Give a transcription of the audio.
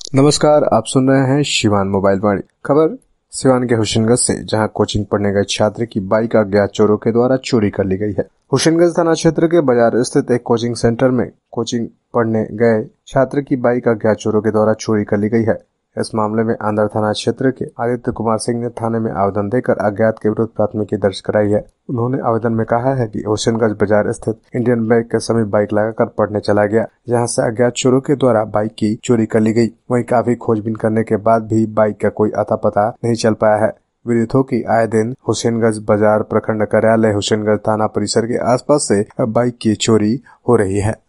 नमस्कार, आप सुन रहे हैं शिवान मोबाइल वाणी। खबर सिवान के हुसैनगंज से, जहां कोचिंग पढ़ने गए छात्र की बाइक अज्ञात चोरों के द्वारा चोरी कर ली गई है। हुसैनगंज थाना क्षेत्र के बाजार स्थित एक कोचिंग सेंटर में कोचिंग पढ़ने गए छात्र की बाइक अज्ञात चोरों के द्वारा चोरी कर ली गई है। इस मामले में आंध्र थाना क्षेत्र के आदित्य कुमार सिंह ने थाने में आवेदन देकर अज्ञात के विरुद्ध प्राथमिकी दर्ज कराई है। उन्होंने आवेदन में कहा है कि हुसैनगंज बाजार स्थित इंडियन बैंक के समीप बाइक लगाकर पढ़ने चला गया, जहां से अज्ञात चोरों के द्वारा बाइक की चोरी कर ली गई। वहीं काफी खोजबीन करने के बाद भी बाइक का कोई अता पता नहीं चल पाया है। विदित हो कि आए दिन हुसैनगंज बाजार प्रखंड कार्यालय हुसैनगंज थाना परिसर के आसपास से बाइक की चोरी हो रही है।